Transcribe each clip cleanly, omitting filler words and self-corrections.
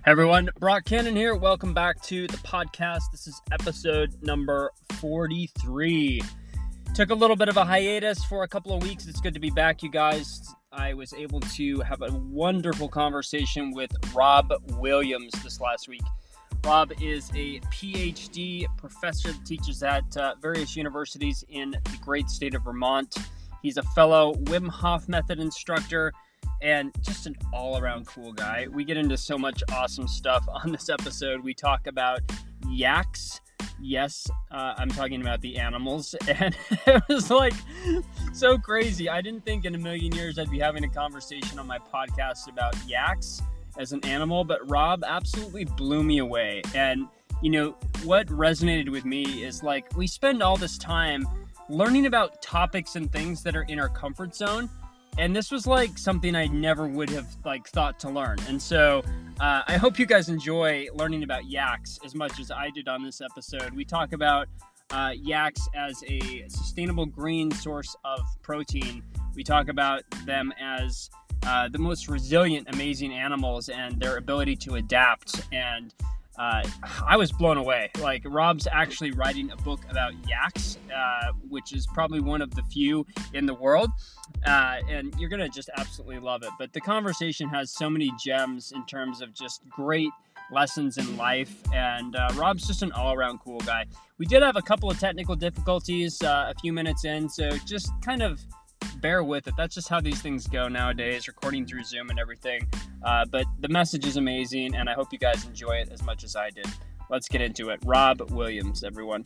Everyone, Brock Cannon here. Welcome back to the podcast. This is episode number 43. Took a little bit of a hiatus for a couple of weeks. It's good to be back, you guys. I was able to have a wonderful conversation with Rob Williams this last week. Rob is a PhD professor that teaches at various universities in the great state of Vermont. He's a fellow Wim Hof method instructor and just an all-around cool guy. We get into so much awesome stuff on this episode. We talk about yaks. Yes, I'm talking about the animals. And it was like so crazy. I didn't think in a million years I'd be having a conversation on my podcast about yaks as an animal, but Rob absolutely blew me away. And, you know, what resonated with me is like we spend all this time learning about topics and things that are in our comfort zone. And this was like something I never would have thought to learn. And so I hope you guys enjoy learning about yaks as much as I did on this episode. We talk about yaks as a sustainable green source of protein. We talk about them as the most resilient, amazing animals and their ability to adapt. And I was blown away. Like, Rob's actually writing a book about yaks, which is probably one of the few in the world. And you're going to just absolutely love it. But the conversation has so many gems in terms of just great lessons in life. And Rob's just an all-around cool guy. We did have a couple of technical difficulties a few minutes in, so just kind of bear with it. That's just how these things go nowadays, recording through Zoom and everything. But the message is amazing, and I hope you guys enjoy it as much as I did. Let's get into it. Rob Williams, everyone.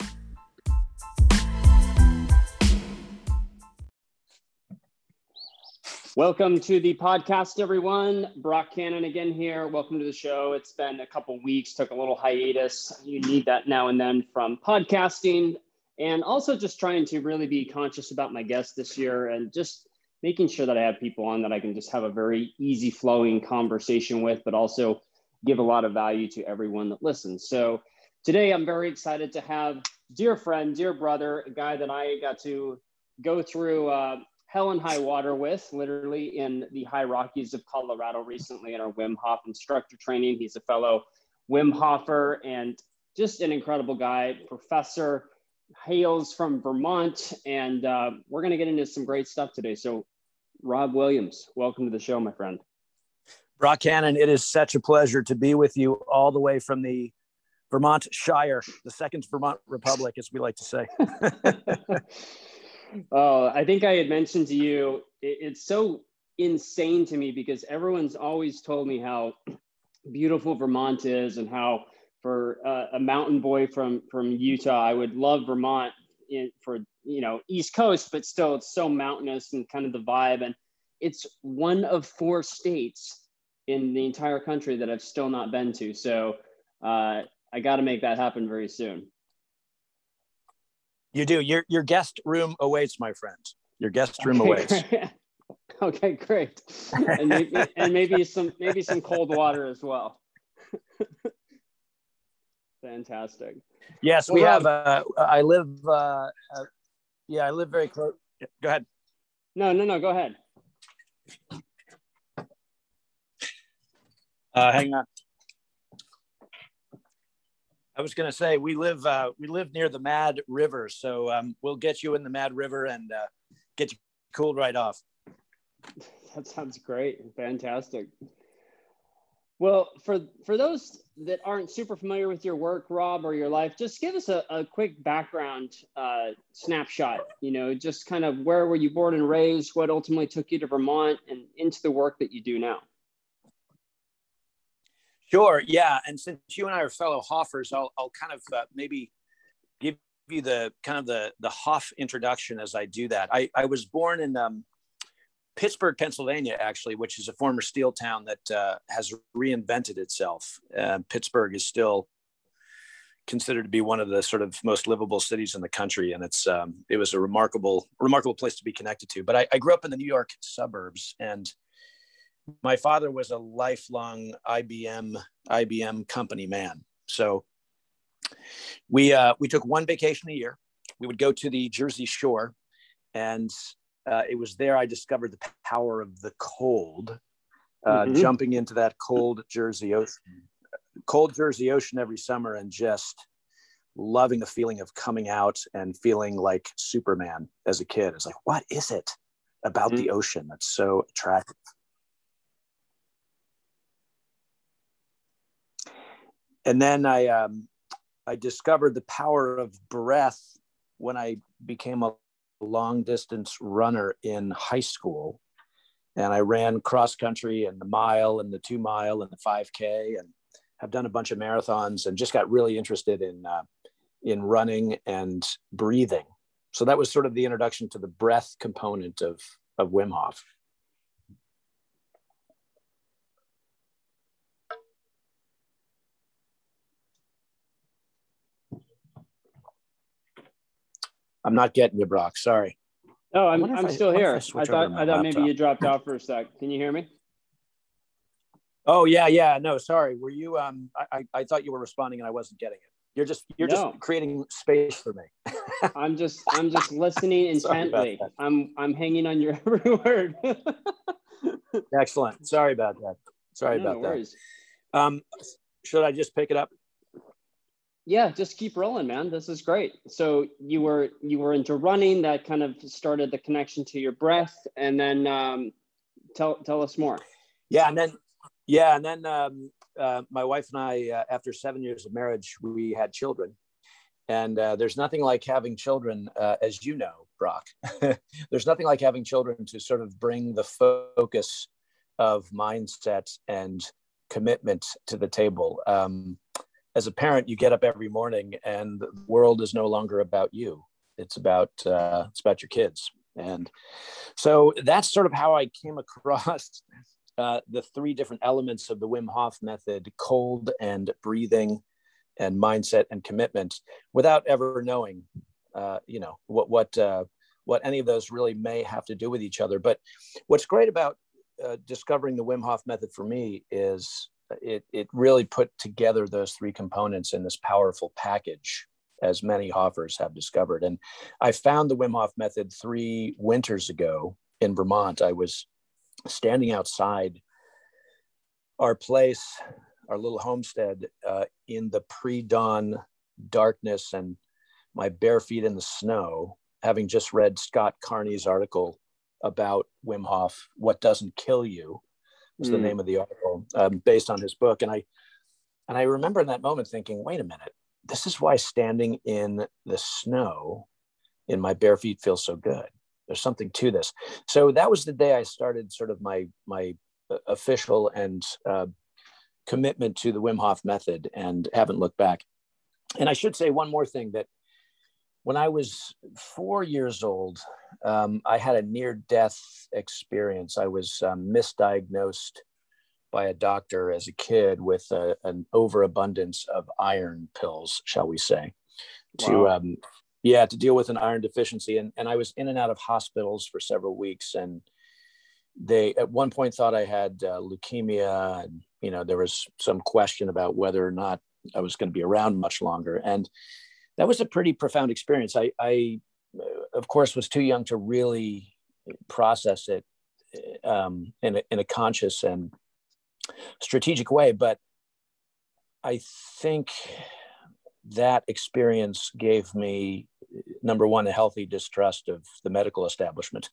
Welcome to the podcast, everyone. Brock Cannon again here. Welcome to the show. It's been a couple weeks, took a little hiatus. You need that now and then from podcasting. And also just trying to really be conscious about my guests this year and just making sure that I have people on that I can just have a very easy flowing conversation with, but also give a lot of value to everyone that listens. So today I'm very excited to have dear friend, dear brother, a guy that I got to go through hell and high water with, literally in the high Rockies of Colorado recently in our Wim Hof instructor training. He's a fellow Wim Hofer and just an incredible guy, professor, hails from Vermont, and we're going to get into some great stuff today. So Rob Williams, welcome to the show, my friend. Brock Cannon, it is such a pleasure to be with you all the way from the Vermont Shire, the second Vermont Republic, as we like to say. Oh, I think I had mentioned to you, it's so insane to me because everyone's always told me how beautiful Vermont is and how for a mountain boy from Utah, I would love Vermont for, East Coast, but still it's so mountainous and kind of the vibe. And it's one of 4 states in the entire country that I've still not been to. So I got to make that happen very soon. You do. Your guest room awaits, my friend. Your guest room awaits. Okay, great. And maybe some cold water as well. Fantastic. Yes, well, we Rob, have. I live very close. Go ahead. No. Go ahead. Hang on. I was going to say we live near the Mad River, so we'll get you in the Mad River and get you cooled right off. That sounds great. Fantastic. Well, for those that aren't super familiar with your work, Rob, or your life, just give us a quick background snapshot, just kind of where were you born and raised, what ultimately took you to Vermont and into the work that you do now. Sure. Yeah. And since you and I are fellow Hoffers, I'll kind of maybe give you the Hoff introduction as I do that. I was born in Pittsburgh, Pennsylvania, actually, which is a former steel town that has reinvented itself. Pittsburgh is still considered to be one of the sort of most livable cities in the country. And it was a remarkable place to be connected to. But I grew up in the New York suburbs, and my father was a lifelong IBM company man. So we took one vacation a year. We would go to the Jersey Shore, and it was there I discovered the power of the cold, jumping into that cold Jersey Ocean. cold Jersey ocean every summer and just loving the feeling of coming out and feeling like Superman as a kid. It's like, what is it about the ocean that's so attractive? And then I discovered the power of breath when I became a long distance runner in high school. And I ran cross country and the mile and the 2 mile and the 5K, and have done a bunch of marathons, and just got really interested in running and breathing. So that was sort of the introduction to the breath component of Wim Hof. I'm not getting you, Brock. Sorry. Oh, I'm still here. I thought maybe you dropped out for a sec. Can you hear me? Oh yeah. No, sorry. Were you? I thought you were responding, and I wasn't getting it. You're just creating space for me. I'm just listening intently. I'm hanging on your every word. Excellent. Sorry about that. No worries. Should I just pick it up? Yeah, just keep rolling, man. This is great. So you were into running. That kind of started the connection to your breath, and then tell us more. And then my wife and I, after 7 years of marriage, we had children, and there's nothing like having children, as you know, Brock. There's nothing like having children to sort of bring the focus of mindset and commitment to the table. As a parent, you get up every morning and the world is no longer about you. It's about your kids. And so that's sort of how I came across the 3 different elements of the Wim Hof method: cold and breathing and mindset and commitment, without ever knowing, what any of those really may have to do with each other. But what's great about discovering the Wim Hof method for me is it really put together those 3 components in this powerful package, as many Hoffers have discovered. And I found the Wim Hof method 3 winters ago in Vermont. I was standing outside our place, our little homestead, in the pre-dawn darkness and my bare feet in the snow, having just read Scott Carney's article about Wim Hof, What Doesn't Kill You, was the name of the article, based on his book. And I remember in that moment thinking, wait a minute, this is why standing in the snow in my bare feet feels so good. There's something to this. So that was the day I started sort of my official and commitment to the Wim Hof method, and haven't looked back. And I should say one more thing, that when I was 4 years old, I had a near-death experience. I was misdiagnosed by a doctor as a kid with an overabundance of iron pills, shall we say, wow. to deal with an iron deficiency. And I was in and out of hospitals for several weeks. And they at one point thought I had leukemia. And, there was some question about whether or not I was going to be around much longer. And that was a pretty profound experience. I of course, was too young to really process it in a conscious and strategic way. But I think that experience gave me, number one, a healthy distrust of the medical establishment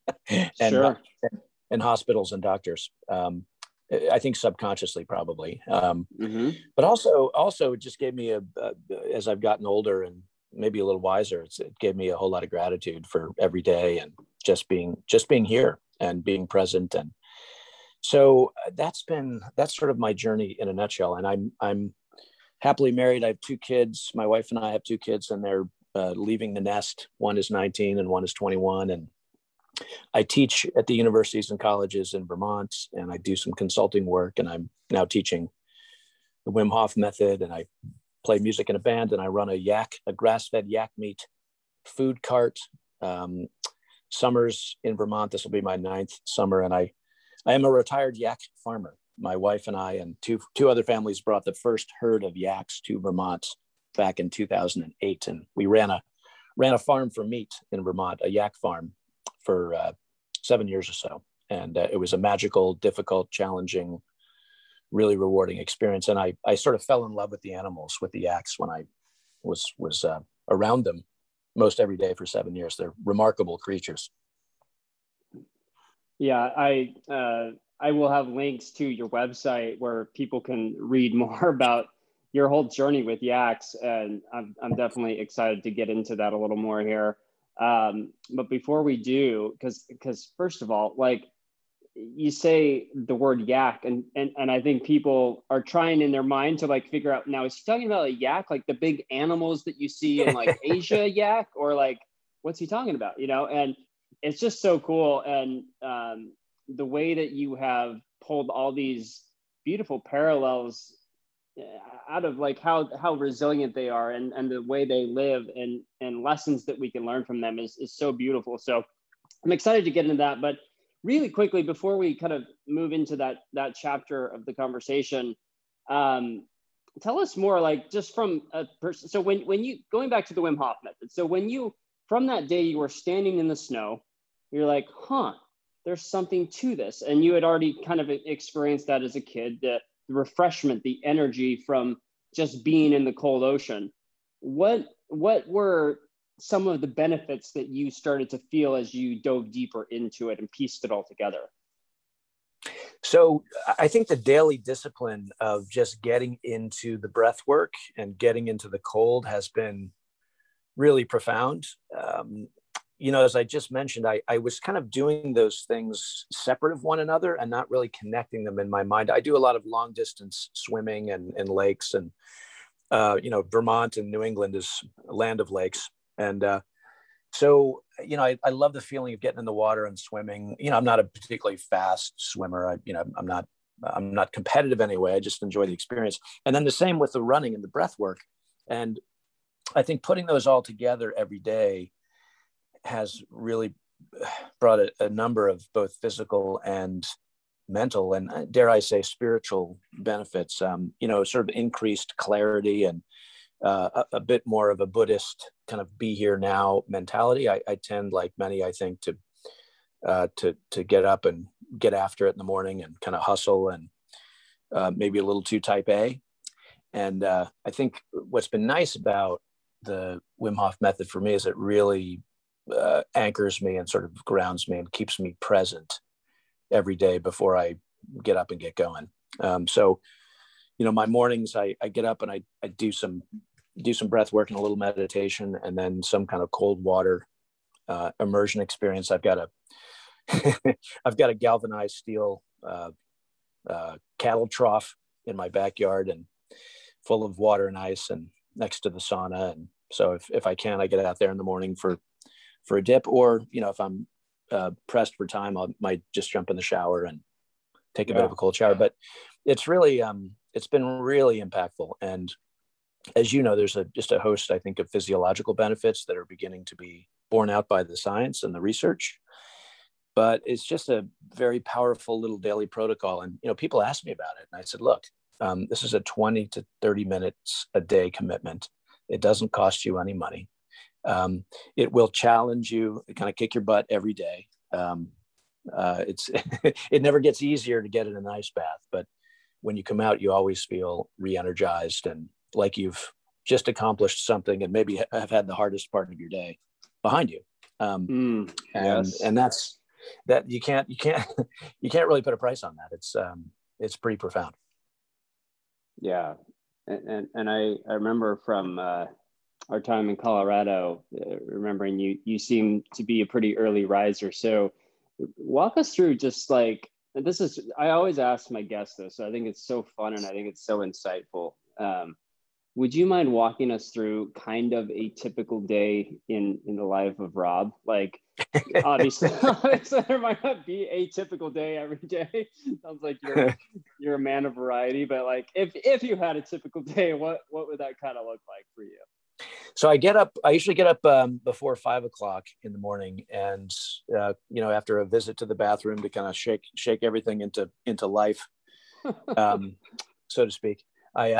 and hospitals and doctors. I think subconsciously, probably. But also it just gave me as I've gotten older and maybe a little wiser, it gave me a whole lot of gratitude for every day and just being here and being present. And so that's sort of my journey in a nutshell. And I'm happily married. I have 2 kids. My wife and I have 2 kids, and they're leaving the nest. One is 19 and one is 21. And I teach at the universities and colleges in Vermont, and I do some consulting work, and I'm now teaching the Wim Hof method, and I play music in a band, and I run a grass-fed yak meat food cart. Summers in Vermont, this will be my 9th summer, and I am a retired yak farmer. My wife and I and two other families brought the first herd of yaks to Vermont back in 2008, and we ran a farm for meat in Vermont, a yak farm, for 7 years or so. And it was a magical, difficult, challenging really rewarding experience. And I sort of fell in love with the animals, with the yaks, when I was around them most every day for 7 years. They're remarkable creatures. Yeah, I will have links to your website where people can read more about your whole journey with yaks, and I'm definitely excited to get into that a little more here. But before we do, because first of all, like, you say the word yak, and I think people are trying in their mind to like figure out, now is he talking about a yak, like the big animals that you see in like Asia yak, or like what's he talking about, you know? And it's just so cool. And the way that you have pulled all these beautiful parallels out of like how resilient they are, and the way they live, and lessons that we can learn from them is so beautiful. So I'm excited to get into that. But really quickly, before we kind of move into that chapter of the conversation, tell us more, like, just from a person. So when you, going back to the Wim Hof method, so when you, from that day you were standing in the snow, you're like, there's something to this. And you had already kind of experienced that as a kid, the refreshment, the energy from just being in the cold ocean. What were some of the benefits that you started to feel as you dove deeper into it and pieced it all together? So I think the daily discipline of just getting into the breath work and getting into the cold has been really profound. You know, as I just mentioned, I was kind of doing those things separate of one another and not really connecting them in my mind. I do a lot of long distance swimming and lakes, and you know, Vermont and New England is a land of lakes. And so, you know, I love the feeling of getting in the water and swimming. You know, I'm not a particularly fast swimmer. I'm not competitive anyway. I just enjoy the experience. And then the same with the running and the breath work. And I think putting those all together every day has really brought a number of both physical and mental, and dare I say spiritual benefits. You know, sort of increased clarity, and a bit more of a Buddhist kind of be here now mentality. I tend, like many, I think, to get up and get after it in the morning and kind of hustle, and maybe a little too type A. And I think what's been nice about the Wim Hof method for me is it really anchors me and sort of grounds me and keeps me present every day before I get up and get going. So, you know, my mornings, I get up and I do some breath work and a little meditation, and then some kind of cold water immersion experience. I've got a galvanized steel cattle trough in my backyard, and full of water and ice, and next to the sauna. And so if I can, I get out there in the morning for a dip, or, you know, if I'm pressed for time, I might just jump in the shower and take a bit of a cold shower. But it's really, it's been really impactful. And as you know, there's just a host, I think, of physiological benefits that are beginning to be borne out by the science and the research. But it's just a very powerful little daily protocol. And, you know, people ask me about it, and I said, look, this is a 20 to 30 minutes a day commitment. It doesn't cost you any money. It will challenge you, kind of kick your butt every day. It's it never gets easier to get in an ice bath, but when you come out, you always feel re-energized and like you've just accomplished something, and maybe have had the hardest part of your day behind you. And that's that. You can't you can't really put a price on that. It's pretty profound. Yeah, and I remember from our time in Colorado, remembering you seem to be a pretty early riser. So walk us through, just like, this is, I always ask my guests this, so I think it's so fun and I think it's so insightful. Would you mind walking us through kind of a typical day in the life of Rob? Like, obviously there might not be a typical day every day. Sounds like you're a man of variety, but like, if you had a typical day, what would that kind of look like for you? So I usually get up before 5 o'clock in the morning, and you know, after a visit to the bathroom to kind of shake everything into life, so to speak, I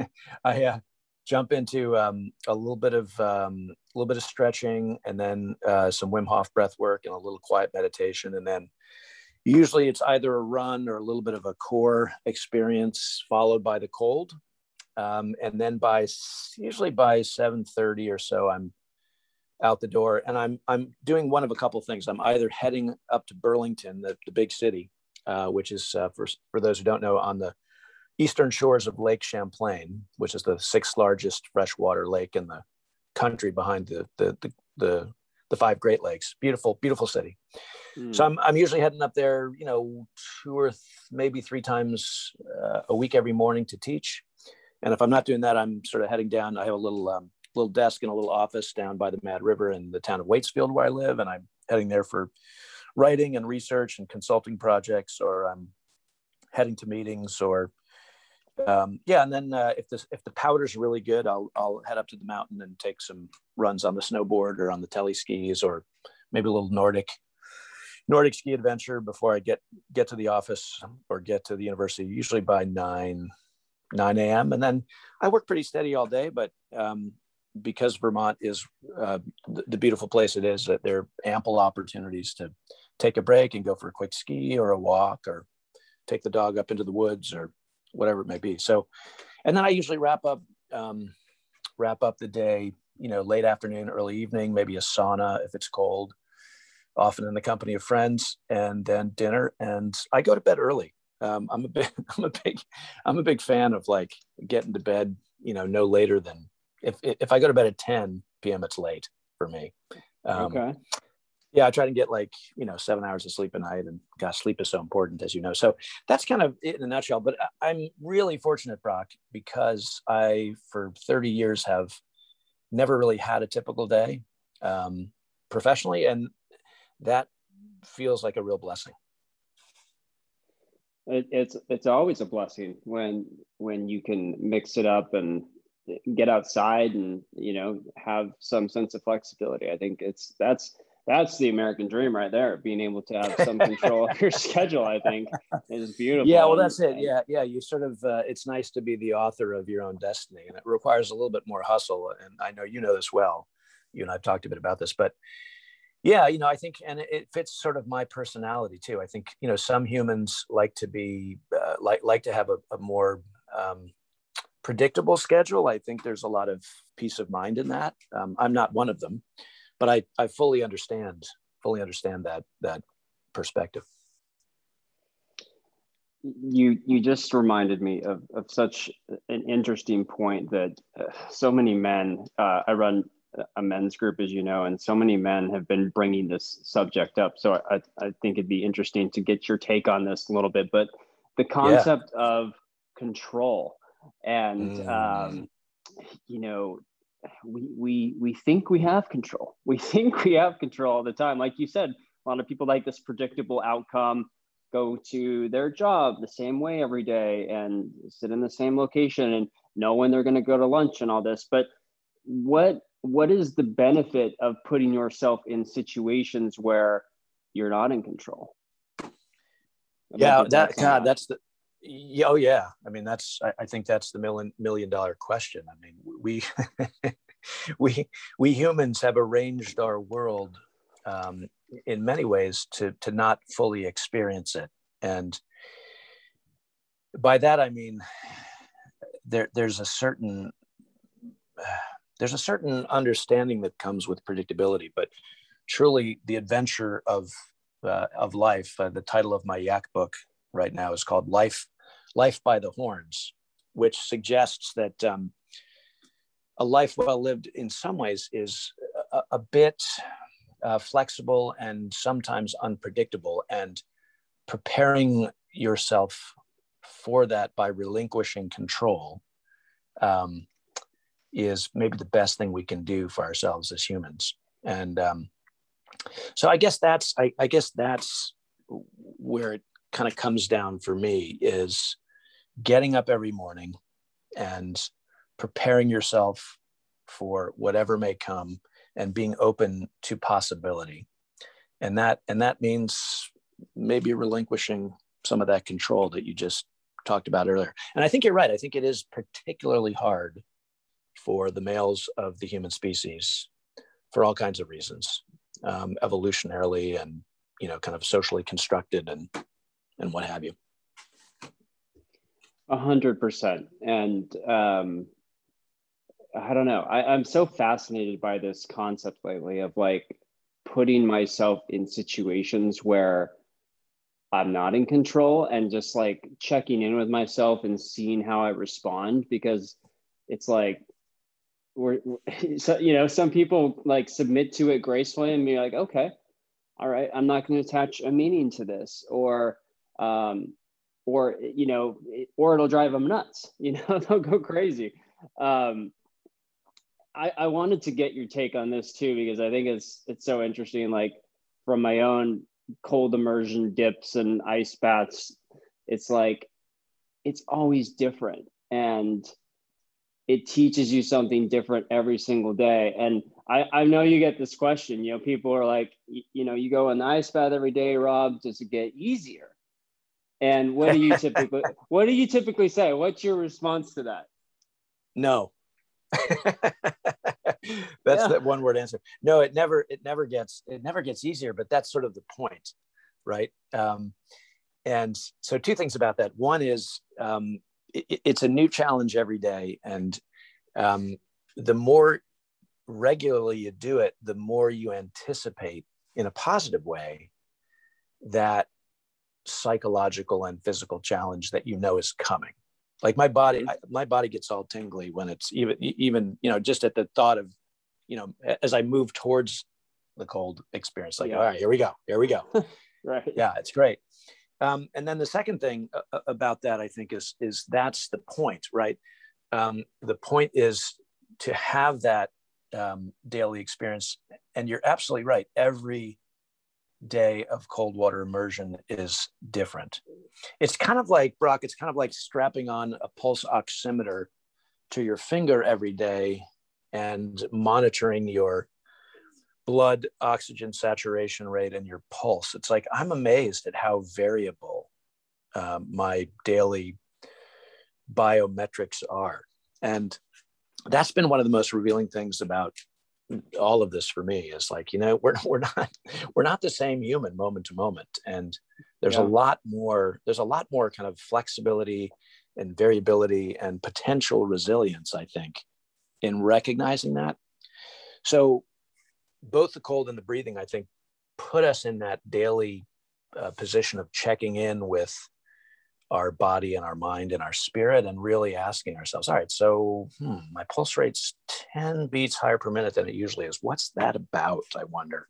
jump into a little bit of stretching, and then some Wim Hof breath work and a little quiet meditation, and then Usually it's either a run or a little bit of a core experience followed by the cold. And then usually by 7:30 or so, I'm out the door, and I'm doing one of a couple of things. I'm either heading up to Burlington, the big city, which is for those who don't know, on the eastern shores of Lake Champlain, which is the sixth largest freshwater lake in the country behind the five Great Lakes. Beautiful, beautiful city. So I'm usually heading up there, two or maybe three times a week every morning to teach. And if I'm not doing that, I'm sort of heading down. I have a little desk in a little office down by the Mad River in the town of Waitsfield where I live. And I'm heading there for writing and research and consulting projects, or I'm heading to meetings, or and then if the powder's really good, I'll head up to the mountain and take some runs on the snowboard or on the tele skis, or maybe a little Nordic ski adventure before I get to the office or get to the university, usually by 9 a.m. And then I work pretty steady all day, but because Vermont is the beautiful place it is, that there are ample opportunities to take a break and go for a quick ski or a walk, or take the dog up into the woods, or whatever it may be. So, and then I usually wrap up the day, late afternoon, early evening, maybe a sauna if it's cold, often in the company of friends, and then dinner. And I go to bed early. I'm a big fan of like getting to bed, no later than, if I go to bed at 10 p.m., it's late for me. Okay. Yeah, I try to get 7 hours of sleep a night, and gosh, sleep is so important, as you know. So that's kind of it in a nutshell. But I'm really fortunate, Brock, because I, for 30 years, have never really had a typical day professionally, and that feels like a real blessing. It's always a blessing when you can mix it up and get outside and have some sense of flexibility. I think that's the American dream right there. Being able to have some control of your schedule, I think, is beautiful. Yeah, well, that's it. Yeah. You sort of, it's nice to be the author of your own destiny, and it requires a little bit more hustle. And I know you know this well. You and I've talked a bit about this, but yeah, I think, and it fits sort of my personality too. I think, some humans like to be, like to have a more predictable schedule. I think there's a lot of peace of mind in that. I'm not one of them, but I fully understand that perspective. You just reminded me of such an interesting point that so many men, I run a men's group, as you know, and so many men have been bringing this subject up. So I think it'd be interesting to get your take on this a little bit, but the concept of control and, we think we have control. We think we have control all the time. Like you said, a lot of people like this predictable outcome, go to their job the same way every day and sit in the same location and know when they're going to go to lunch and all this. But what is the benefit of putting yourself in situations where you're not in control? Yeah, that's the, oh yeah. I mean, I think that's the $1 million question. I mean, we humans have arranged our world in many ways to not fully experience it. And by that, I mean, there's a certain understanding that comes with predictability, but truly the adventure of life, the title of my yak book right now is called Life by the Horns, which suggests that a life well lived in some ways is a bit flexible and sometimes unpredictable, and preparing yourself for that by relinquishing control is maybe the best thing we can do for ourselves as humans. And so I guess that's where it kind of comes down for me, is getting up every morning and preparing yourself for whatever may come and being open to possibility. And that means maybe relinquishing some of that control that you just talked about earlier. And I think you're right. I think it is particularly hard for the males of the human species for all kinds of reasons, evolutionarily and kind of socially constructed and what have you. 100%. And I don't know. I'm so fascinated by this concept lately of like putting myself in situations where I'm not in control and just like checking in with myself and seeing how I respond, because it's like so, some people like submit to it gracefully and be like, okay, all right, I'm not going to attach a meaning to this, or it'll drive them nuts. They'll go crazy. I wanted to get your take on this too, because I think it's so interesting. Like from my own cold immersion dips and ice baths, it's like, it's always different. And it teaches you something different every single day. And I know you get this question, people are like, you go in the ice bath every day, Rob, does it get easier? And what do you typically say? What's your response to that? No. That's the one word answer. No, it never gets easier, but that's sort of the point, right? And so two things about that. One is it's a new challenge every day, and the more regularly you do it, the more you anticipate in a positive way that psychological and physical challenge that is coming. Like my body gets all tingly when it's even just at the thought of, as I move towards the cold experience, like, all right, here we go. Right. Yeah, it's great. And then the second thing about that, I think, is that's the point, right? The point is to have that daily experience. And you're absolutely right. Every day of cold water immersion is different. It's kind of like, Brock, it's kind of like strapping on a pulse oximeter to your finger every day and monitoring your blood oxygen saturation rate and your pulse. It's like, I'm amazed at how variable my daily biometrics are. And that's been one of the most revealing things about all of this for me, is like, we're not the same human moment to moment. And there's a lot more kind of flexibility and variability and potential resilience, I think, in recognizing that. So both the cold and the breathing, I think, put us in that daily position of checking in with our body and our mind and our spirit, and really asking ourselves, all right, so my pulse rate's 10 beats higher per minute than it usually is. What's that about, I wonder?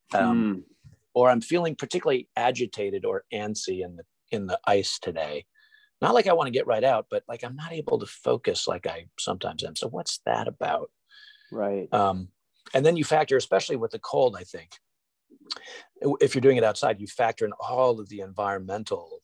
Or I'm feeling particularly agitated or antsy in the ice today. Not like I want to get right out, but like I'm not able to focus like I sometimes am. So what's that about? Right. And then you factor, especially with the cold, I think, if you're doing it outside, you factor in all of the environmental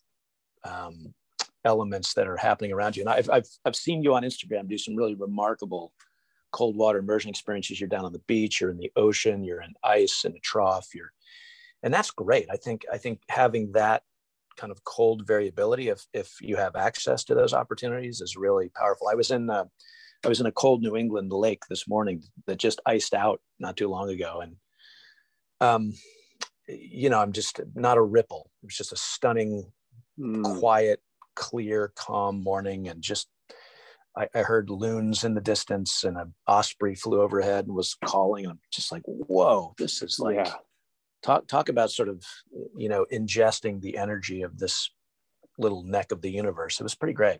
elements that are happening around you. And I've seen you on Instagram do some really remarkable cold water immersion experiences. You're down on the beach, you're in the ocean, you're in ice in a trough, and that's great. I think having that kind of cold variability, if you have access to those opportunities, is really powerful. I was in a cold New England lake this morning that just iced out not too long ago, and I'm just not a ripple. It was just a stunning, quiet, clear, calm morning, and just I heard loons in the distance, and an osprey flew overhead and was calling. I'm just like, whoa, this is like, talk about sort of, ingesting the energy of this little neck of the universe. It was pretty great.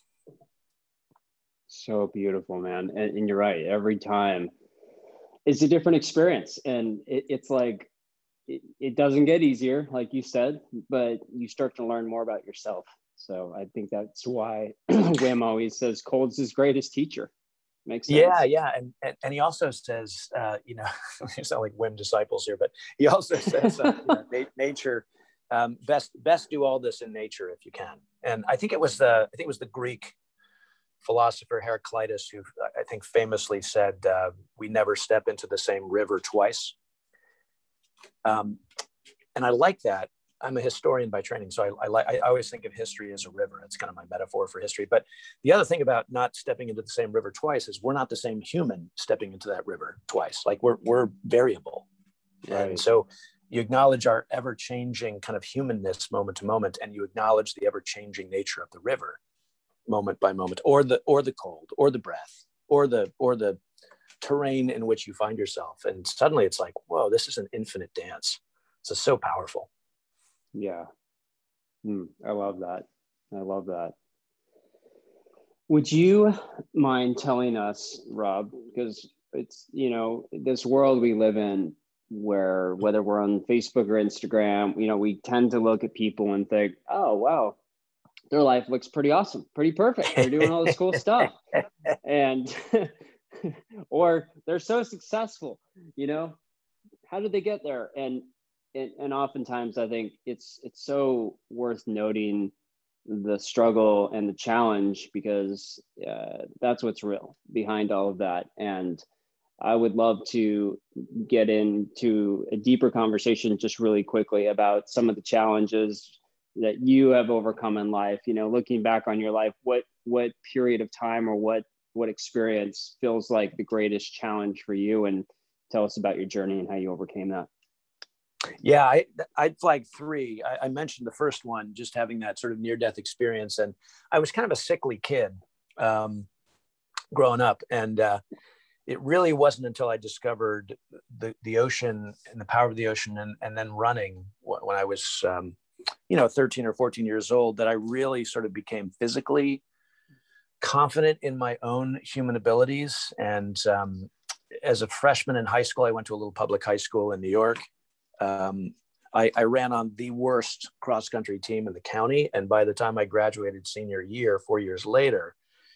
So beautiful, man. And you're right. Every time it's a different experience, and it's like, it doesn't get easier, like you said, but you start to learn more about yourself. So I think that's why Wim always says cold's his greatest teacher. Makes sense. Yeah. And he also says, you sound like Wim disciples here, but he also says, nature, best do all this in nature if you can. And I think it was the Greek philosopher Heraclitus who I think famously said, we never step into the same river twice. And I like that. I'm a historian by training, so I always think of history as a river. It's kind of my metaphor for history. But the other thing about not stepping into the same river twice is we're not the same human stepping into that river twice. Like we're variable. Right. And so you acknowledge our ever-changing kind of humanness moment to moment, and you acknowledge the ever-changing nature of the river moment by moment, or the cold, or the breath, or the terrain in which you find yourself. And suddenly it's like, whoa, this is an infinite dance. It's so powerful. Yeah. I love that. I love that. Would you mind telling us, Rob, because it's, you know, this world we live in where whether we're on Facebook or Instagram, you know, we tend to look at people and think, oh, wow, their life looks pretty awesome, pretty perfect. They're doing all this cool stuff. And, or they're so successful, you know, how did they get there? And oftentimes I think it's so worth noting the struggle and the challenge, because that's what's real behind all of that. And I would love to get into a deeper conversation just really quickly about some of the challenges that you have overcome in life. You know, looking back on your life, what period of time or what experience feels like the greatest challenge for you, and tell us about your journey and how you overcame that. Yeah, I'd flag three. I mentioned the first one, just having that sort of near-death experience. And I was kind of a sickly kid growing up. And it really wasn't until I discovered the ocean and the power of the ocean, and then running when I was, 13 or 14 years old, that I really sort of became physically confident in my own human abilities. And as a freshman in high school, I went to a little public high school in New York. I ran on the worst cross-country team in the county. And by the time I graduated senior year, 4 years later,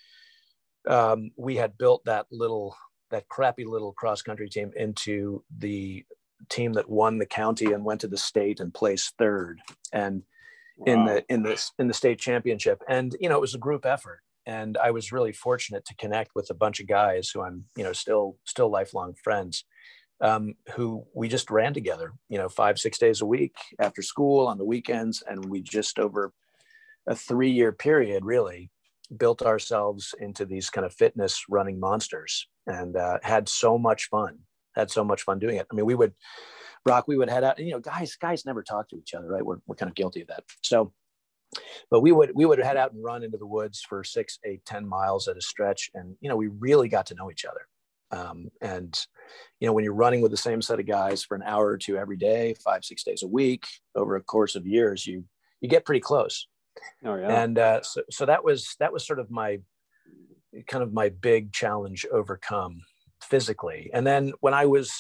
we had built that crappy little cross-country team into the team that won the county and went to the state and placed third, and wow, in the state championship. And, you know, it was a group effort. And I was really fortunate to connect with a bunch of guys who I'm, you know, still lifelong friends. Who we just ran together, 5-6 days a week after school, on the weekends. And we just, over a 3-year period, really built ourselves into these kind of fitness running monsters, and had so much fun doing it. I mean, we would head out, and, guys never talk to each other, right? We're kind of guilty of that. So, but we would head out and run into the woods for 6, 8, 10 miles at a stretch. And, we really got to know each other. And, when you're running with the same set of guys for an hour or two every day, 5-6 days a week, over a course of years, you get pretty close. Oh, yeah. And so that was sort of my big challenge overcome physically. And then when I was,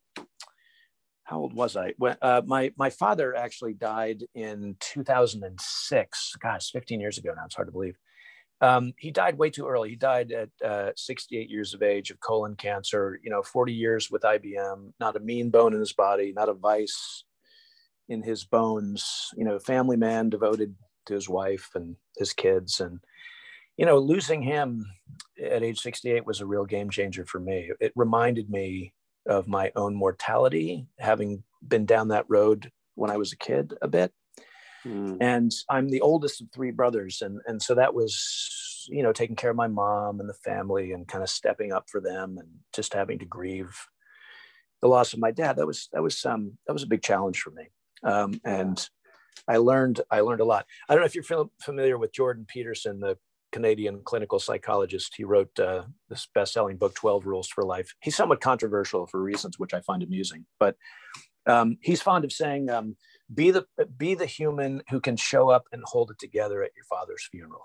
how old was I? When my father actually died in 2006. Gosh, 15 years ago now. It's hard to believe. He died way too early. He died at 68 years of age of colon cancer, 40 years with IBM, not a mean bone in his body, not a vice in his bones, family man, devoted to his wife and his kids. And, losing him at age 68 was a real game changer for me. It reminded me of my own mortality, having been down that road when I was a kid a bit. And I'm the oldest of 3 brothers. And so that was, taking care of my mom and the family and kind of stepping up for them, and just having to grieve the loss of my dad. That was a big challenge for me. And I learned a lot. I don't know if you're familiar with Jordan Peterson, the Canadian clinical psychologist. He wrote this best-selling book, 12 Rules for Life. He's somewhat controversial for reasons which I find amusing, but he's fond of saying, be the human who can show up and hold it together at your father's funeral.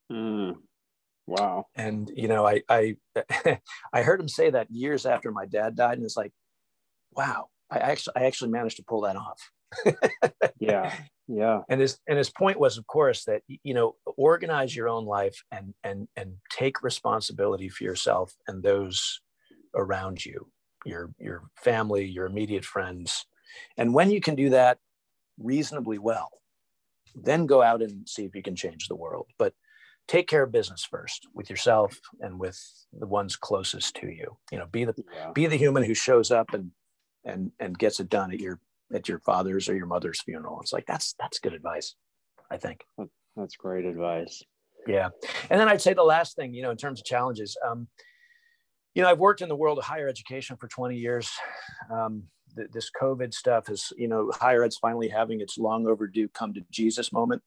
Wow. And, I I heard him say that years after my dad died, and it's like, wow, I actually managed to pull that off. Yeah. And his point was, of course, that, organize your own life and take responsibility for yourself and those around you, your family, your immediate friends. And when you can do that reasonably well, then go out and see if you can change the world. But take care of business first with yourself and with the ones closest to you. Be the human who shows up and gets it done at your father's or your mother's funeral. It's like, that's good advice, I think. That's great advice. Yeah. And then I'd say the last thing, in terms of challenges, I've worked in the world of higher education for 20 years. This COVID stuff is, higher ed's finally having its long overdue come to Jesus moment,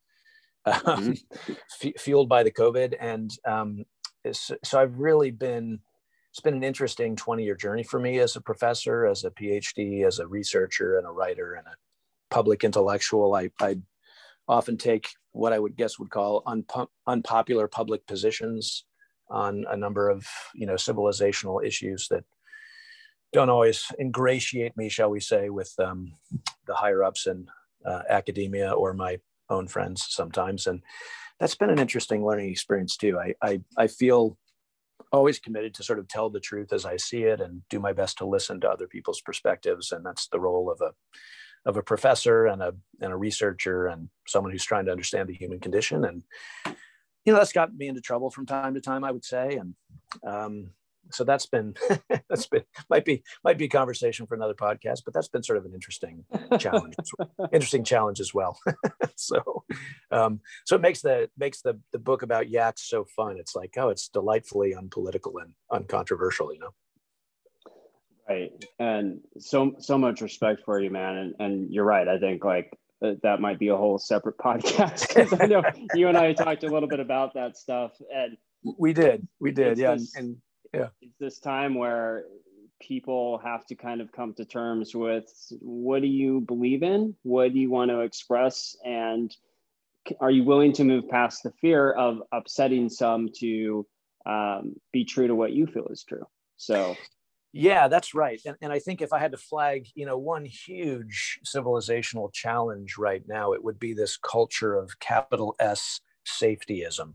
fueled by the COVID. And so I've really it's been an interesting 20-year journey for me as a professor, as a PhD, as a researcher and a writer and a public intellectual. I often take what I would call unpopular public positions on a number of, civilizational issues that don't always ingratiate me, shall we say, with the higher ups in academia or my own friends sometimes. And that's been an interesting learning experience too. I feel always committed to sort of tell the truth as I see it and do my best to listen to other people's perspectives. And that's the role of a professor and a researcher and someone who's trying to understand the human condition. And, that's gotten me into trouble from time to time, I would say. And so that's been might be a conversation for another podcast, but that's been sort of an interesting challenge as well. So it makes the book about yaks so fun. It's like, it's delightfully unpolitical and uncontroversial, Right. And so much respect for you, man. And you're right. I think like that might be a whole separate podcast, because I know you and I talked a little bit about that stuff. And we did. Yeah. It's this time where people have to kind of come to terms with, what do you believe in? What do you want to express? And are you willing to move past the fear of upsetting some to be true to what you feel is true? So yeah, that's right. And I think if I had to flag, one huge civilizational challenge right now, it would be this culture of capital S safetyism.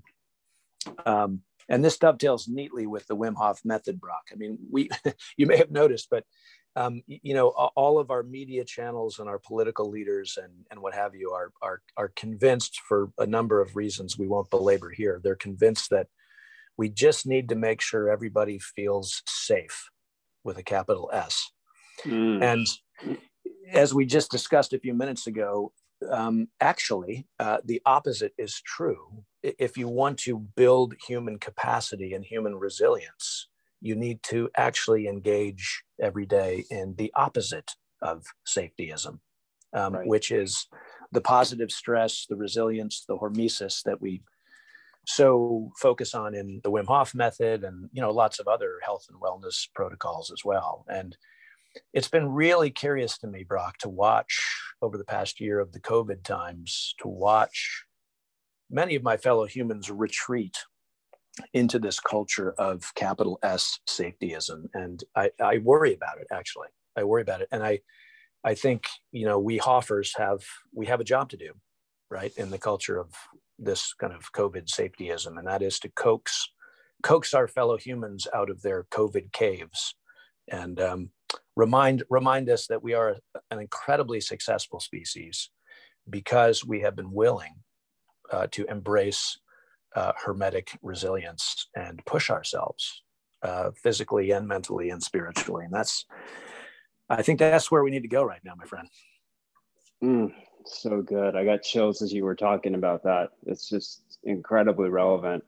And this dovetails neatly with the Wim Hof method, Brock. I mean, you may have noticed, but all of our media channels and our political leaders and what have you are convinced, for a number of reasons we won't belabor here. They're convinced that we just need to make sure everybody feels safe, with a capital S. And as we just discussed a few minutes ago, actually, the opposite is true. If you want to build human capacity and human resilience, you need to actually engage every day in the opposite of safetyism, right, which is the positive stress, the resilience, the hormesis that we so focus on in the Wim Hof method and, lots of other health and wellness protocols as well. And it's been really curious to me, Brock, to watch over the past year of the COVID times, to watch many of my fellow humans retreat into this culture of capital S safetyism. And I worry about it, actually. I worry about it. And I think, we Hoffers have a job to do, right, in the culture of this kind of COVID safetyism, and that is to coax our fellow humans out of their COVID caves and remind us that we are an incredibly successful species because we have been willing to embrace hermetic resilience and push ourselves physically and mentally and spiritually. And I think that's where we need to go right now, my friend. So good. I got chills as you were talking about that. It's just incredibly relevant.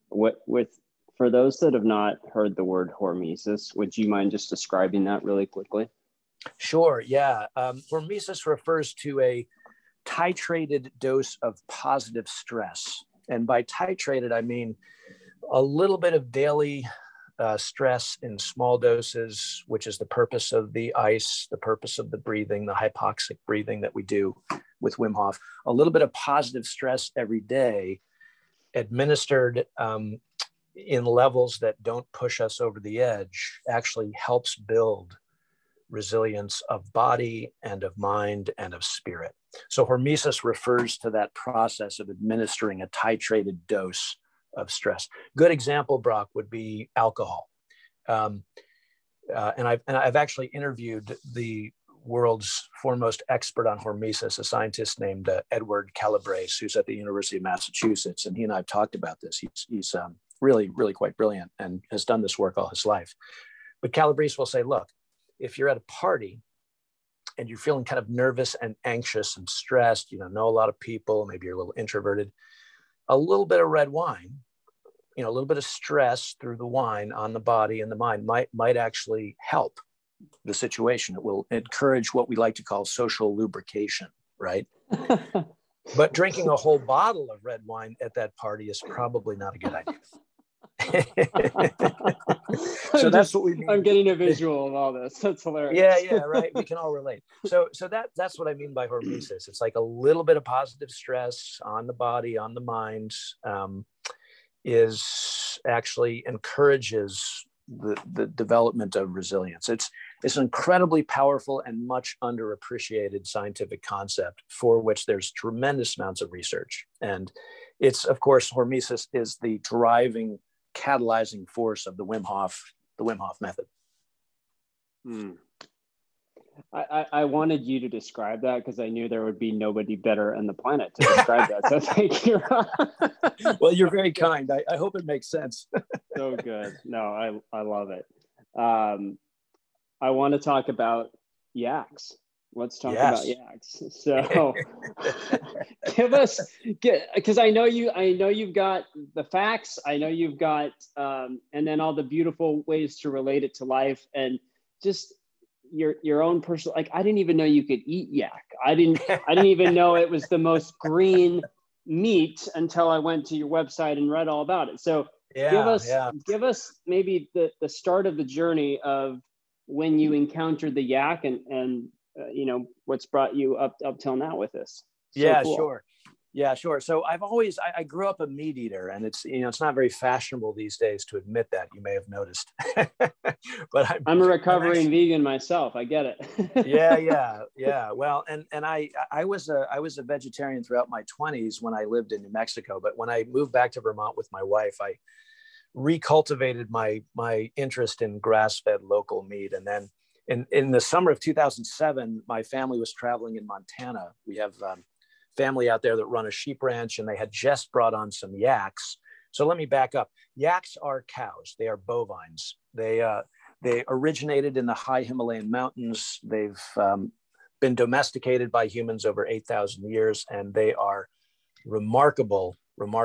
For those that have not heard the word hormesis, would you mind just describing that really quickly? Sure. Yeah. Hormesis refers to a titrated dose of positive stress. And by titrated, I mean a little bit of daily stress in small doses, which is the purpose of the ice, the purpose of the breathing, the hypoxic breathing that we do with Wim Hof. A little bit of positive stress every day, administered in levels that don't push us over the edge, actually helps build resilience of body and of mind and of spirit. So hormesis refers to that process of administering a titrated dose of stress. Good example, Brock, would be alcohol. And I've actually interviewed the world's foremost expert on hormesis, a scientist named Edward Calabrese, who's at the University of Massachusetts. And he and I have talked about this. He's really, really quite brilliant and has done this work all his life. But Calabrese will say, look, if you're at a party and you're feeling kind of nervous and anxious and stressed, know a lot of people, maybe you're a little introverted, a little bit of red wine a little bit of stress through the wine on the body and the mind might actually help the situation. It will encourage what we like to call social lubrication, right? But drinking a whole bottle of red wine at that party is probably not a good idea. So that's what we mean. I'm getting a visual of all this. That's hilarious. Yeah, right. We can all relate. So that's what I mean by hormesis. It's like a little bit of positive stress on the body, on the mind, is actually encourages the development of resilience. It's an incredibly powerful and much underappreciated scientific concept for which there's tremendous amounts of research. And it's, of course, hormesis is the driving, catalyzing force of the Wim Hof method. I wanted you to describe that because I knew there would be nobody better on the planet to describe that. So thank you. Well, you're very kind. I hope it makes sense. So good. No, I love it. I want to talk about yaks. Let's talk about yaks. So give us, because I know you've got the facts. I know you've got, and then all the beautiful ways to relate it to life, and just your own personal. Like, I didn't even know you could eat yak. I didn't even know it was the most green meat until I went to your website and read all about it. So give us maybe the start of the journey of when you encountered the yak and what's brought you up till now with this. So cool. Sure. So I grew up a meat eater, and it's not very fashionable these days to admit that. You may have noticed, but I'm a recovering vegan myself. I get it. Yeah. Well, and I was a vegetarian throughout my 20s when I lived in New Mexico. But when I moved back to Vermont with my wife, I recultivated my interest in grass-fed local meat. And then in the summer of 2007, my family was traveling in Montana. We have family out there that run a sheep ranch, and they had just brought on some yaks. So let me back up. Yaks are cows. They are bovines. They originated in the high Himalayan mountains. They've been domesticated by humans over 8,000 years, and they are remarkable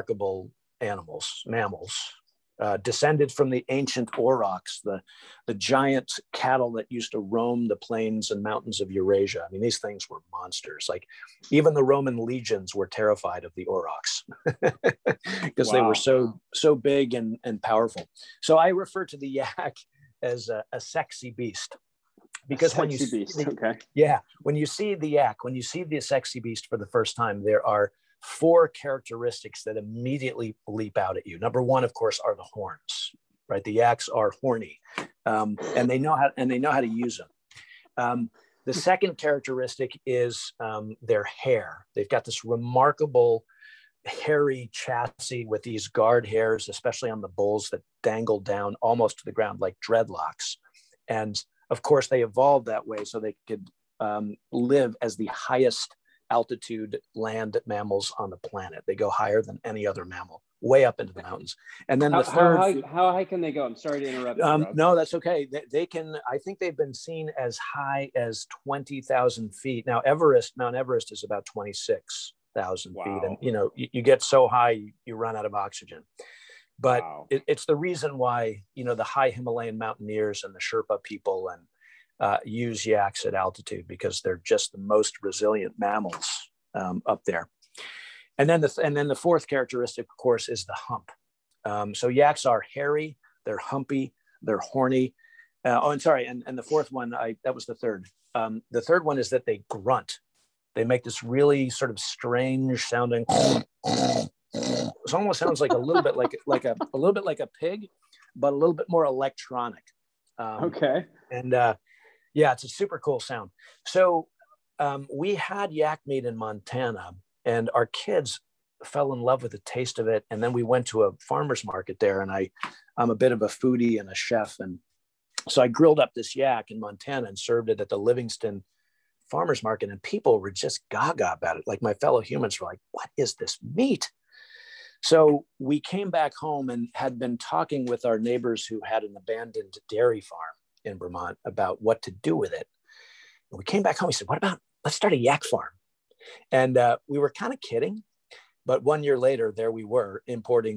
mammals. Descended from the ancient aurochs, the giant cattle that used to roam the plains and mountains of Eurasia. I mean, these things were monsters. Like, even the Roman legions were terrified of the aurochs because they were so big and powerful. So I refer to the yak as a sexy beast. Because when you see the yak, when you see the sexy beast for the first time, there are 4 characteristics that immediately leap out at you. Number one, of course, are the horns, right? The yaks are horny, and they know how to use them. The second characteristic is their hair. They've got this remarkable hairy chassis with these guard hairs, especially on the bulls, that dangle down almost to the ground like dreadlocks. And of course, they evolved that way so they could live as the highest altitude land mammals on the planet. They go higher than any other mammal, way up into the mountains. And then how high can they go? I'm sorry to interrupt. No, that's okay. They can. I think they've been seen as high as 20,000 feet. Now, Mount Everest is about 26,000 feet, and you get so high you run out of oxygen. But it's the reason why the high Himalayan mountaineers and the Sherpa people and use yaks at altitude, because they're just the most resilient mammals up there. And then the fourth characteristic, of course, is the hump. So yaks are hairy, they're humpy, they're horny. And the fourth one, that was the third. The third one is that they grunt. They make this really sort of strange sounding. It almost sounds like a little bit like a pig, but a little bit more electronic. Okay. And it's a super cool sound. So we had yak meat in Montana, and our kids fell in love with the taste of it. And then we went to a farmer's market there, and I'm a bit of a foodie and a chef. And so I grilled up this yak in Montana and served it at the Livingston farmer's market, and people were just gaga about it. Like, my fellow humans were like, what is this meat? So we came back home and had been talking with our neighbors who had an abandoned dairy farm in Vermont about what to do with it. And we came back home, we said, let's start a yak farm. And we were kind of kidding, but 1 year later, there we were importing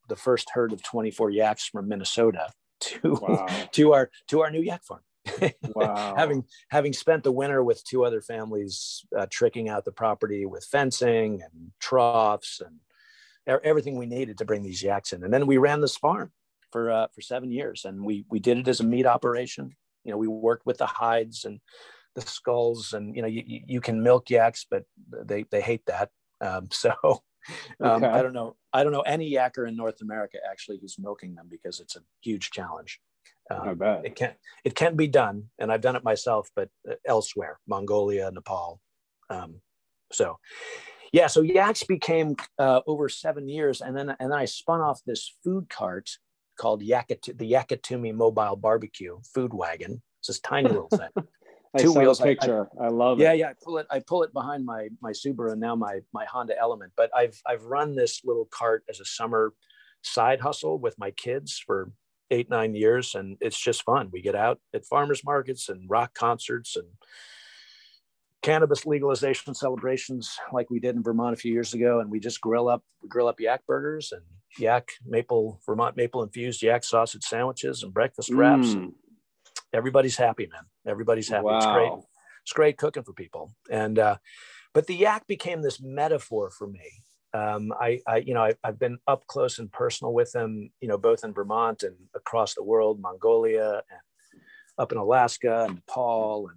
the first herd of 24 yaks from Minnesota to Wow. to our new yak farm. Wow. having spent the winter with two other families, tricking out the property with fencing and troughs and everything we needed to bring these yaks in. And then we ran this farm for 7 years, and we did it as a meat operation. You know, we worked with the hides and the skulls, and you know, you can milk yaks, but they hate that. Okay. I don't know any yakker in North America actually who's milking them, because it's a huge challenge. I bet. It can be done, and I've done it myself, but elsewhere, Mongolia, Nepal. So yaks became over 7 years, and then I spun off this food cart called the Yakatumi Mobile Barbecue Food Wagon. It's this tiny little thing. I saw the picture. I love it. Yeah. I pull it behind my Subaru and now my Honda Element. But I've run this little cart as a summer side hustle with my kids for 8-9 years, and it's just fun. We get out at farmers markets and rock concerts and cannabis legalization celebrations like we did in Vermont a few years ago, and we just grill up yak burgers and Vermont maple infused yak sausage sandwiches and breakfast wraps. Everybody's happy, man. Everybody's happy. Wow. It's great cooking for people. And but the yak became this metaphor for me. I've been up close and personal with them, you know, both in Vermont and across the world, Mongolia and up in Alaska and Nepal,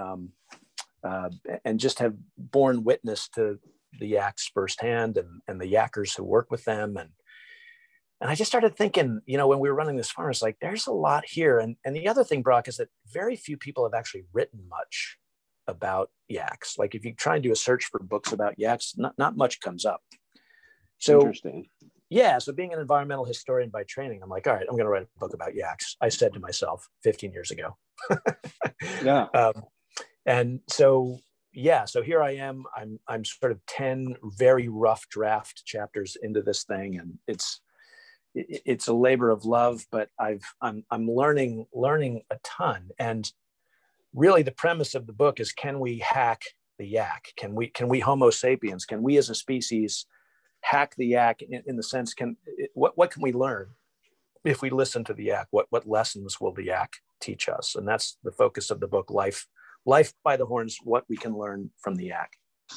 and just have borne witness to the yaks firsthand and the yakkers who work with them. And I just started thinking, you know, when we were running this farm, it's like, there's a lot here. And the other thing, Brock, is that very few people have actually written much about yaks. Like if you try and do a search for books about yaks, not much comes up. So interesting. Yeah. So being an environmental historian by training, I'm like, all right, I'm going to write a book about yaks. I said to myself 15 years ago. Yeah. And so here I am. I'm sort of 10 very rough draft chapters into this thing, and it's a labor of love, but I'm learning a ton. And really the premise of the book is, can we hack the yak? Can we Homo sapiens, can we as a species hack the yak in the sense, what can we learn if we listen to the yak? What lessons will the yak teach us? And that's the focus of the book, Life by the Horns, what we can learn from the yak.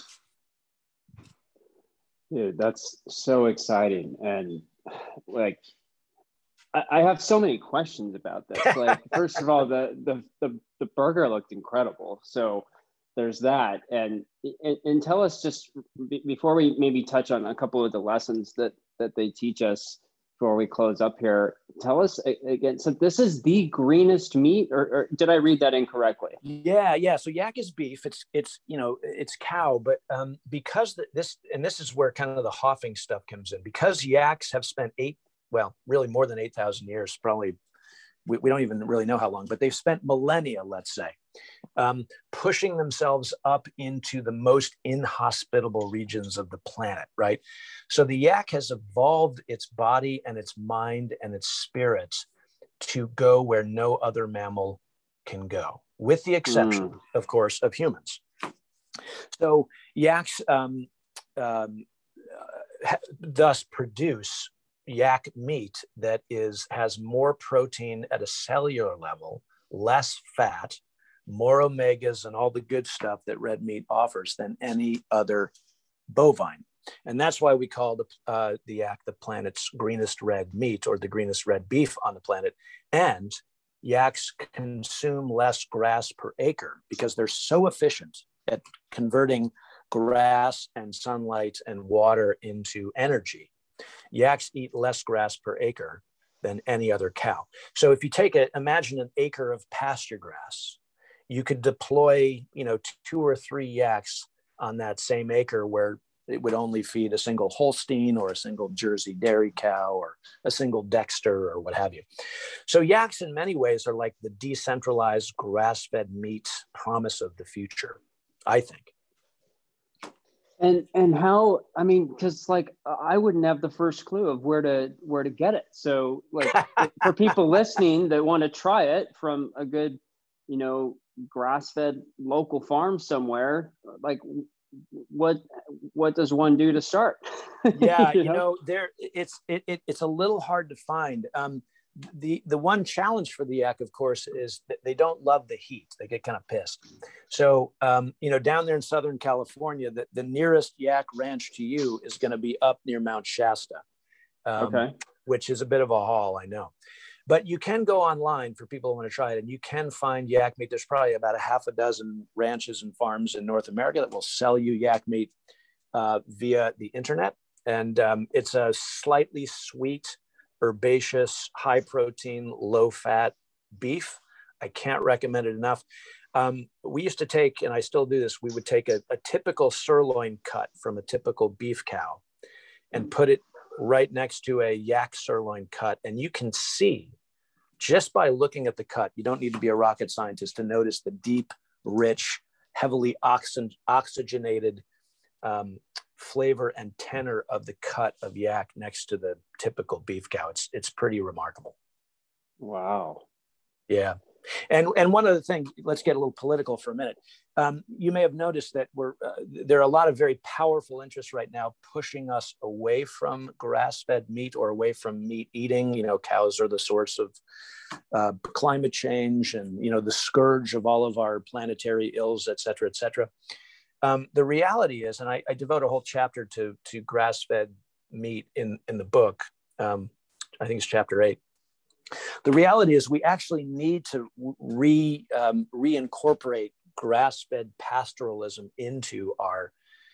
Dude, that's so exciting. And like, I have so many questions about this. Like, first of all, the burger looked incredible. So there's that. And tell us, just before we maybe touch on a couple of the lessons that they teach us before we close up here, tell us again, so this is the greenest meat, or did I read that incorrectly? Yeah. So yak is beef. It's cow, but because this is where kind of the hoffing stuff comes in, because yaks have spent really more than 8,000 years, probably, we don't even really know how long, but they've spent millennia, let's say, pushing themselves up into the most inhospitable regions of the planet, right? So the yak has evolved its body and its mind and its spirit to go where no other mammal can go, with the exception, of course, of humans. So yaks thus produce yak meat that has more protein at a cellular level, less fat, more omegas and all the good stuff that red meat offers than any other bovine. And that's why we call the yak the planet's greenest red meat, or the greenest red beef on the planet. And yaks consume less grass per acre because they're so efficient at converting grass and sunlight and water into energy. Yaks eat less grass per acre than any other cow. So if you imagine an acre of pasture grass, you could deploy, 2 or 3 yaks on that same acre, where it would only feed a single Holstein or a single Jersey dairy cow or a single Dexter or what have you. So yaks in many ways are like the decentralized grass-fed meat promise of the future, I think. And how, I mean, because like I wouldn't have the first clue of where to get it. So like for people listening that want to try it from a good, grass-fed local farm somewhere, like what does one do to start? Yeah, it's a little hard to find. The one challenge for the yak, of course, is that they don't love the heat. They get kind of pissed. So, down there in Southern California, the nearest yak ranch to you is going to be up near Mount Shasta, which is a bit of a haul, I know. But you can go online for people who want to try it, and you can find yak meat. There's probably about a half a dozen ranches and farms in North America that will sell you yak meat via the internet. And it's a slightly sweet, herbaceous, high protein, low fat beef. I can't recommend it enough. We used to take, and I still do this, we would take a typical sirloin cut from a typical beef cow and put it right next to a yak sirloin cut. And you can see just by looking at the cut, you don't need to be a rocket scientist to notice the deep, rich, heavily oxygenated flavor and tenor of the cut of yak next to the typical beef cow. It's pretty remarkable. Wow. Yeah. And one other thing, let's get a little political for a minute. You may have noticed that there are a lot of very powerful interests right now pushing us away from grass-fed meat or away from meat eating. Cows are the source of climate change and, the scourge of all of our planetary ills, et cetera, et cetera. The reality is, and I devote a whole chapter to grass-fed meat in the book. I think it's chapter 8. The reality is we actually need to reincorporate grass-fed pastoralism into our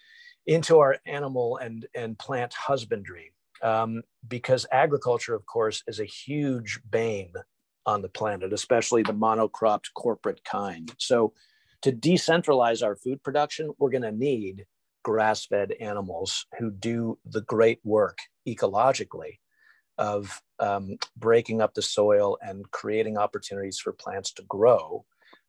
animal and plant husbandry, because agriculture, of course, is a huge bane on the planet, especially the monocropped corporate kind. So to decentralize our food production, we're going to need grass-fed animals who do the great work ecologically of breaking up the soil and creating opportunities for plants to grow,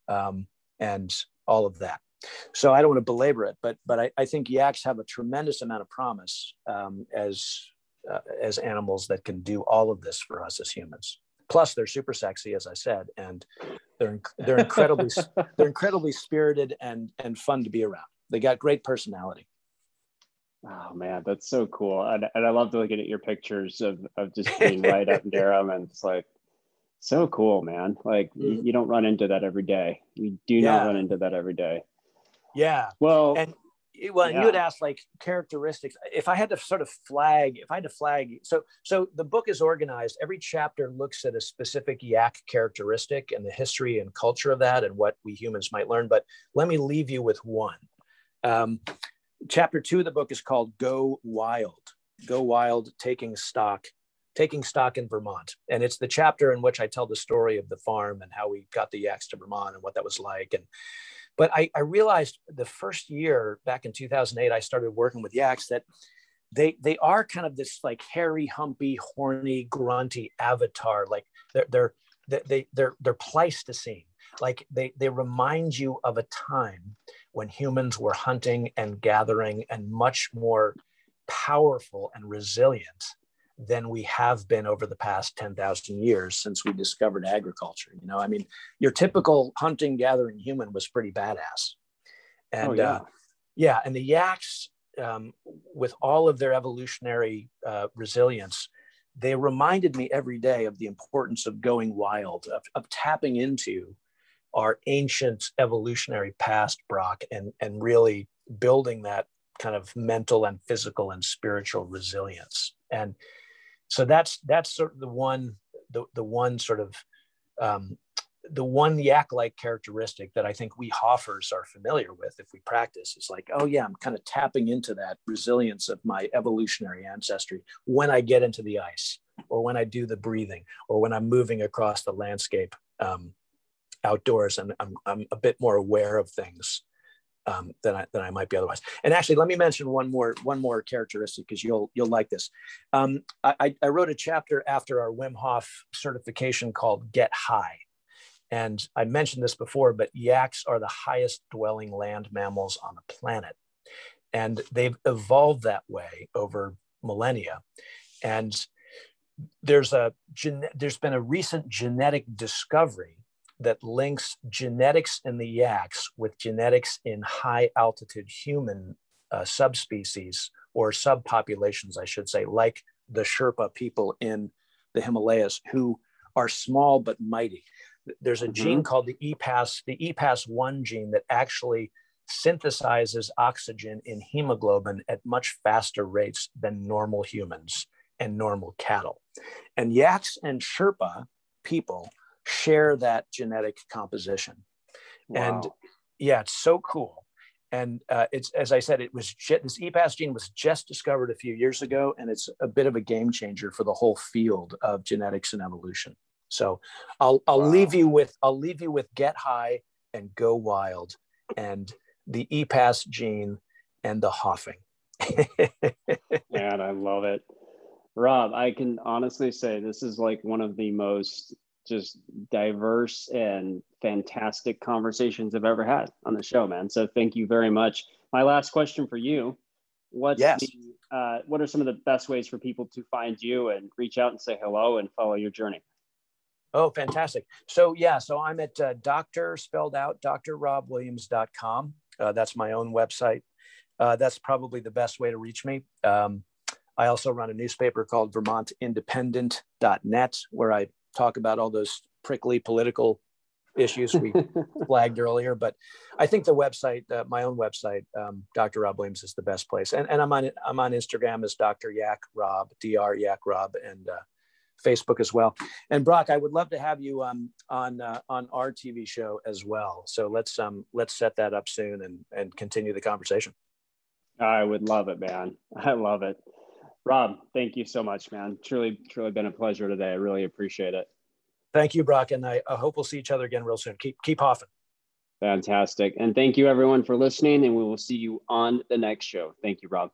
and all of that. So I don't want to belabor it, but I think yaks have a tremendous amount of promise as animals that can do all of this for us as humans. Plus, they're super sexy, as I said, and they're incredibly spirited and fun to be around. They got great personality. Oh man, that's so cool. And I love looking at your pictures of just being right up in Durham, and it's like so cool, man. Like you don't run into that every day. You do not run into that every day. Yeah. Well, and you had asked like characteristics. If I had to flag, so the book is organized. Every chapter looks at a specific yak characteristic and the history and culture of that and what we humans might learn. But let me leave you with one. Chapter 2 of the book is called Go Wild. Go Wild, taking stock in Vermont. And it's the chapter in which I tell the story of the farm and how we got the yaks to Vermont and what that was like. But I realized the first year back in 2008, I started working with yaks that they are kind of this like hairy, humpy, horny, grunty avatar. Like they're Pleistocene. Like they remind you of a time when humans were hunting and gathering and much more powerful and resilient than we have been over the past 10,000 years since we discovered agriculture. I mean, your typical hunting gathering human was pretty badass. And and the yaks, with all of their evolutionary resilience, they reminded me every day of the importance of going wild, of tapping into our ancient evolutionary past, Brock, and really building that kind of mental and physical and spiritual resilience. And so that's sort of the one yak-like characteristic that I think we Hoffers are familiar with if we practice. It's like, oh yeah, I'm kind of tapping into that resilience of my evolutionary ancestry when I get into the ice, or when I do the breathing, or when I'm moving across the landscape outdoors, and I'm a bit more aware of things than I might be otherwise. And actually, let me mention one more characteristic, because you'll like this. I wrote a chapter after our Wim Hof certification called Get High. And I mentioned this before, but yaks are the highest dwelling land mammals on the planet. And they've evolved that way over millennia. And there's been a recent genetic discovery that links genetics in the yaks with genetics in high altitude human subspecies or subpopulations, I should say, like the Sherpa people in the Himalayas, who are small but mighty. There's a gene called the EPAS1 gene that actually synthesizes oxygen in hemoglobin at much faster rates than normal humans and normal cattle. And yaks and Sherpa people share that genetic composition. Wow. And yeah, it's so cool. And it's, as I said, this EPAS gene was just discovered a few years ago, and it's a bit of a game changer for the whole field of genetics and evolution. So I'll leave you with get high and go wild, and the EPAS gene and the hoffing. Man, I love it. Rob, I can honestly say this is like one of the most just diverse and fantastic conversations I've ever had on the show, man. So thank you very much. My last question for you, what are some of the best ways for people to find you and reach out and say hello and follow your journey? Oh, fantastic. So I'm at drrobwilliams.com. That's my own website. That's probably the best way to reach me. I also run a newspaper called VermontIndependent.net, where I talk about all those prickly political issues we flagged earlier. But I think the website, my own website, Dr. Rob Williams, is the best place. And I'm on Instagram as Dr. Yak Rob, Dr. Yak Rob, and Facebook as well. And Brock, I would love to have you on our TV show as well. So let's set that up soon and continue the conversation. I would love it, man. I love it. Rob, thank you so much, man. Truly been a pleasure today. I really appreciate it. Thank you, Brock. And I hope we'll see each other again real soon. Keep hoffing. Fantastic. And thank you everyone for listening, and we will see you on the next show. Thank you, Rob.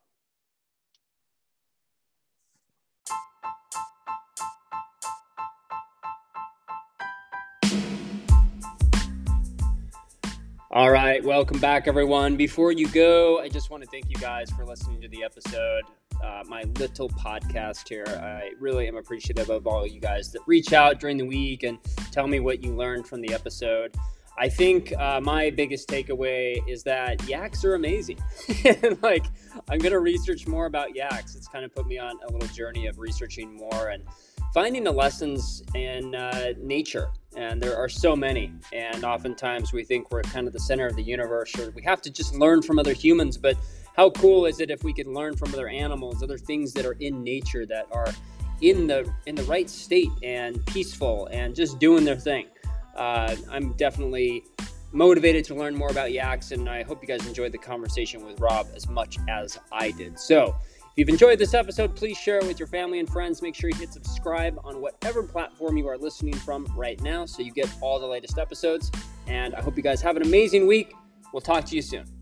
All right, welcome back, everyone. Before you go, I just want to thank you guys for listening to the episode, my little podcast here. I really am appreciative of all you guys that reach out during the week and tell me what you learned from the episode. I think my biggest takeaway is that yaks are amazing. Like, I'm going to research more about yaks. It's kind of put me on a little journey of researching more and finding the lessons in nature. And there are so many. And oftentimes we think we're kind of the center of the universe, or we have to just learn from other humans. But how cool is it if we could learn from other animals, other things that are in nature that are in the right state and peaceful and just doing their thing? I'm definitely motivated to learn more about yaks, and I hope you guys enjoyed the conversation with Rob as much as I did. So if you've enjoyed this episode, please share it with your family and friends. Make sure you hit subscribe on whatever platform you are listening from right now so you get all the latest episodes. And I hope you guys have an amazing week. We'll talk to you soon.